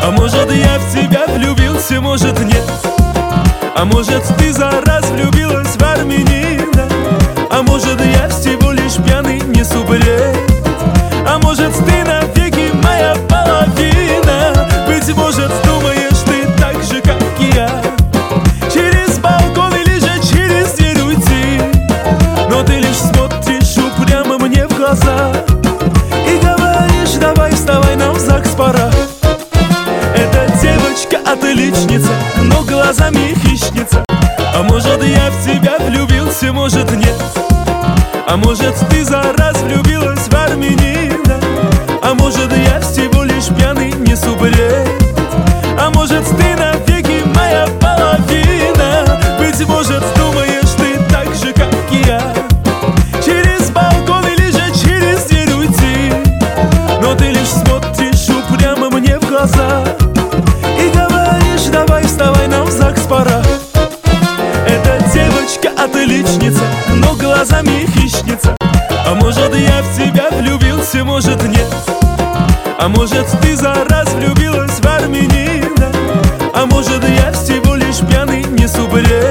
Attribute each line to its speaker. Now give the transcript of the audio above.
Speaker 1: А может, я в тебя влюбился, может, нет. А может, ты за раз влюбилась в армянина. А может, я всего лишь пьяный несу бред. А может, ты навеки моя половина. Быть может, думаешь ты так же, как и я. Через балкон или же через дверь уйти. Но ты лишь смотришь упрямо мне в глаза и говоришь: давай, вставай, нам в ЗАГС пора. Эта девочка отличница, но глазами хищница. А может, я в тебя влюбился, может, нет. А может, ты за раз влюбилась в армянина. А может, я всего лишь пьяный несу бред. А может, ты навеки моя половина. Быть может, думаешь ты так же, как и я. Через балкон или же через дверь уйти. Но ты лишь смотришь упрямо мне в глаза и говоришь: давай, вставай, нам в ЗАГС пора. Эта девочка отличница, но глазами хищница. А может, я в тебя влюбился, может, нет. А может, ты за раз влюбилась в армянина. А может, я всего лишь пьяный несу бред.